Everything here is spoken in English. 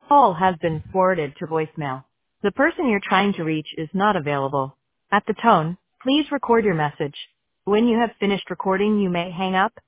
Call has been forwarded to voicemail. The person you're trying to reach is not available. At the tone, please record your message. When you have finished recording, you may hang up.